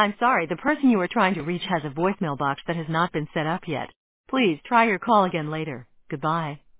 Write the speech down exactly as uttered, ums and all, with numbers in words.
I'm sorry, the person you are trying to reach has a voicemail box that has not been set up yet. Please try your call again later. Goodbye.